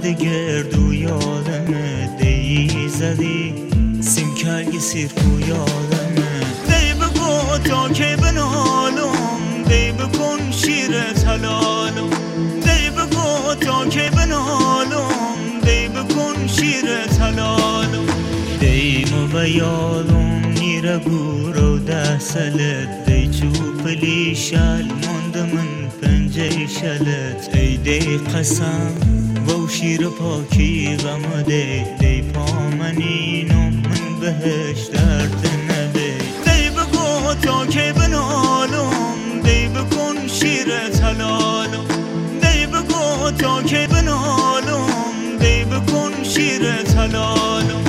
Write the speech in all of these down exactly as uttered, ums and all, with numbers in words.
گردو یادمه دی زدی سیم کرگی سیرکو یادمه دی بگو تا که بنالم دی بکن شیر تلالم دی بگو تا که بنالم دی بکن شیر تلالم دی مو بیالم نیره گورو ده سلت دی چوپلی شل مند من پنجه شلت ای دی قسم و شیر پاکی غم دی دی پامنینم من بهش درد نبی دی بگو تا که بنالم دی بکن شیر تلالم دی بگو تا که بنالم دی بکن شیر تلالم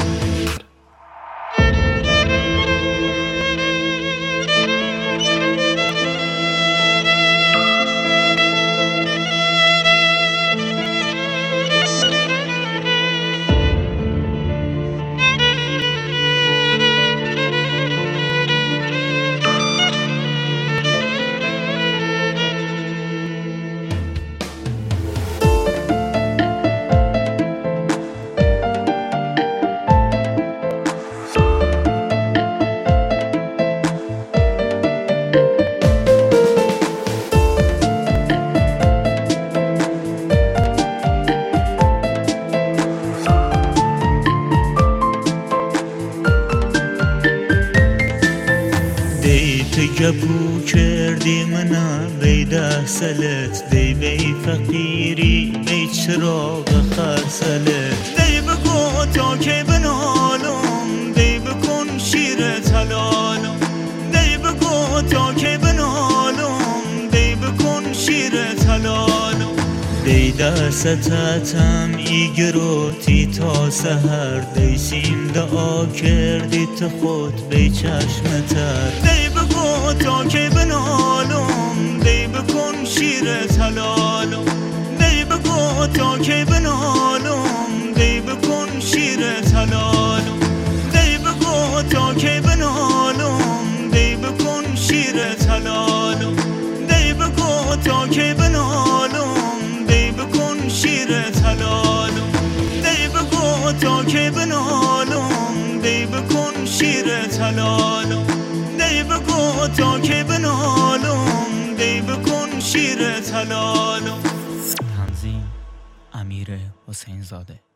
گپو کردی منم بی ده سلت دی بی فقیری بی چراغ خرسلت دی بگو تا که بنالم دی بکن شیر تلالم دی بگو تا که بنالم دی بکن شیر تلالم دی دستتم ایگروتی تا سهر دی سیم دعا کردی تو خود بی چشمتر دی بگو تا که بنالم دی بکن شیر تلالم دی بگو تا که بنالم دی بکن شیر تلالم دی بگو تا که بنالم دی بکن شیر تلالم دی بگو تا که بنالم دی بکن شیر تلالم دی بگو تا که بنالم دی بکن شیر تلالم دی بگو تا که بنالم دی بکن شیر تلالم. تنظیم امیر حسین زاده.